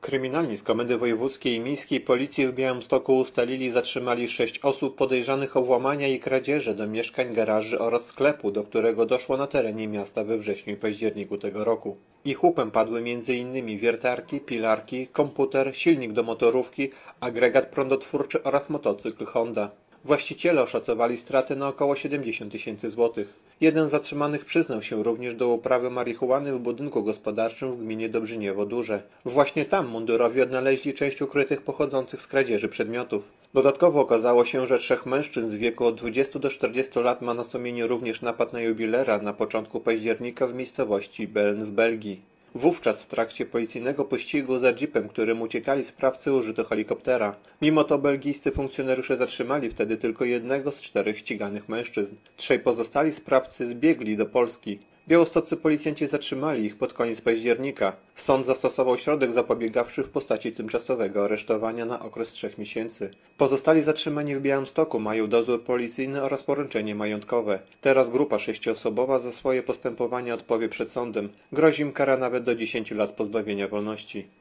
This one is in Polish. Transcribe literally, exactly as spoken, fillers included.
Kryminalni z Komendy Wojewódzkiej i Miejskiej Policji w Białymstoku ustalili i zatrzymali sześć osób podejrzanych o włamania i kradzieże do mieszkań, garaży oraz sklepu, do którego doszło na terenie miasta we wrześniu i październiku tego roku. Ich łupem padły m.in. wiertarki, pilarki, komputer, silnik do motorówki, agregat prądotwórczy oraz motocykl Honda. Właściciele oszacowali straty na około siedemdziesiąt tysięcy złotych. Jeden z zatrzymanych przyznał się również do uprawy marihuany w budynku gospodarczym w gminie Dobrzyniewo Duże. Właśnie tam mundurowi odnaleźli część ukrytych pochodzących z kradzieży przedmiotów. Dodatkowo okazało się, że trzech mężczyzn w wieku od dwudziestu do czterdziestu lat ma na sumieniu również napad na jubilera na początku października w miejscowości Beln w Belgii. Wówczas w trakcie policyjnego pościgu za jeepem, którym uciekali sprawcy, użyto helikoptera. Mimo to belgijscy funkcjonariusze zatrzymali wtedy tylko jednego z czterech ściganych mężczyzn. Trzej pozostali sprawcy zbiegli do Polski. Białostoccy policjanci zatrzymali ich pod koniec października. Sąd zastosował środek zapobiegawczy w postaci tymczasowego aresztowania na okres trzech miesięcy. Pozostali zatrzymani w Białymstoku mają dozór policyjny oraz poręczenie majątkowe. Teraz grupa sześcioosobowa za swoje postępowanie odpowie przed sądem. Grozi im kara nawet do dziesięciu lat pozbawienia wolności.